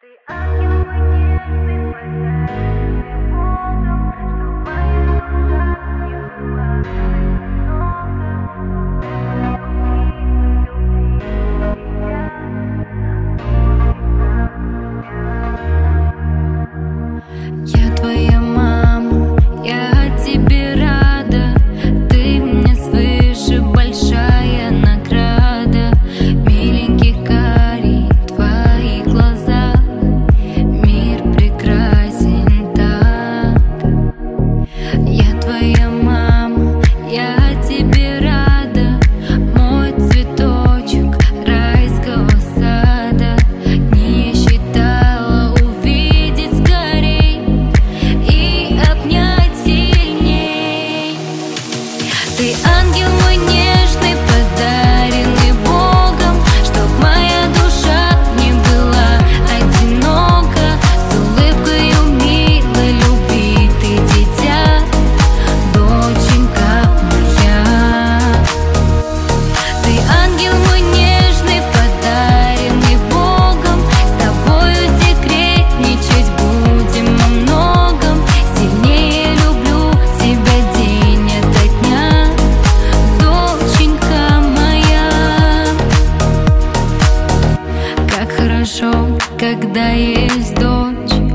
Ты ангел мой нежный, подаренный Богом, чтоб моя душа не была одинока. Я твоя мама, я тебе рада. Ты мне свыше большая награда. Миленький карий твои глаза, мир прекрасен так. Я твоя мама, я тебе рада. Мой цветочек райского сада. Не считала увидеть скорей и обнять сильней. Ты ангел мой нежный, подаренный Богом, чтоб моя душа не была одинока. С улыбкою милой любви ты дитя, доченька моя. Ты ангел мой нежный, подаренный Богом, с тобою секретничать будем о многом. Сильнее люблю тебя день ото дня, доченька моя. Как хорошо, когда есть дочь,